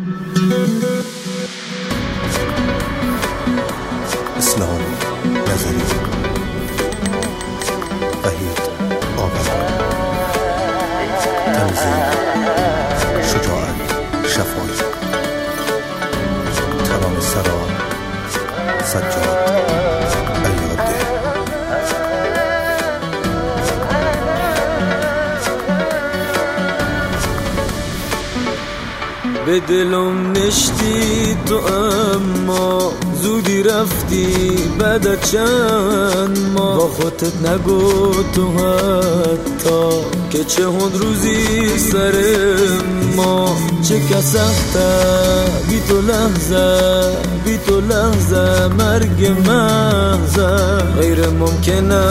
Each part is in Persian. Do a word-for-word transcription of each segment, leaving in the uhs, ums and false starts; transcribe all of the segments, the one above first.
اسلام نظری، وحید آور، تنظیم شجاعت شفایی، ترانه سرا سجاد ایاده. به دلم نشتی تو اما زودی رفتی بعد از چند ماه. با خودت نگو تو حتی که چه هند روزی سر ما. چه که سخته بی تو لحظه، بی تو لحظه مرگ محضه. غیر ممکنه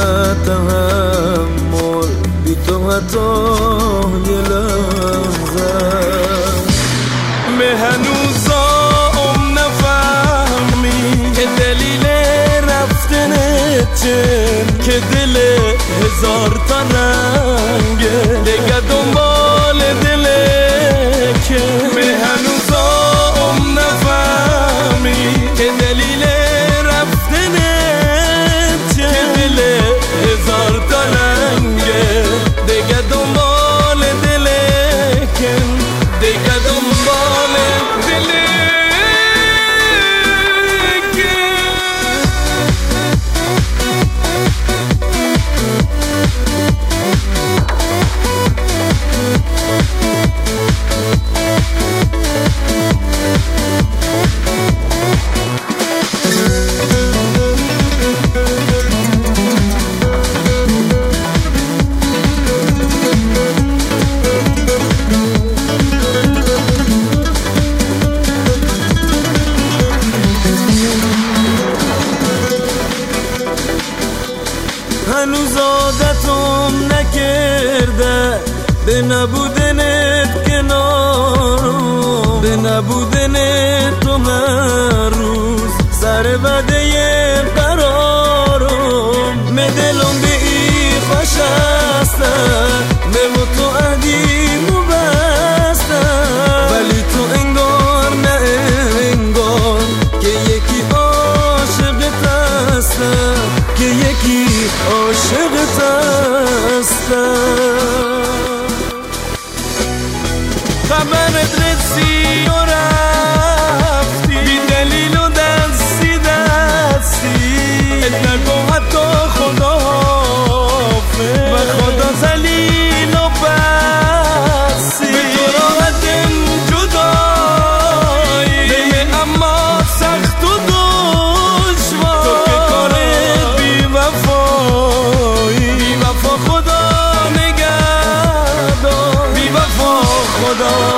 تحمل بی تو حتی یه لحظه. به هنوزم نفهمی که دلیل رفتن چه، که دل هزار تا رنگه دیگه دنبال دله. که به هنوزم نفهمی که دلیل رفتن چه، که دل هزار تا رنگه دیگه دنبال دله. که دیگه دنبال دله. هنوز عادتم نکرده به نبودنت کنارم، به نبودنت تو هر روز سر بده قرارم. می دلم به ای خوش هسته به تو عدیم و بسته، ولی تو انگار نه انگار که یکی عاشقت هسته، که یکی عاشقت هستم. خبرت رسی و رفتی بی دلیل و دستی دستی. ات نگو حتی خدا حافظ و خدا ذلیل و بسی. به تو راحتم جدایی به اما سخت و دشوار. تو که کارت بی وفایی، بی وفا خدا نگهدار، بی وفا خدا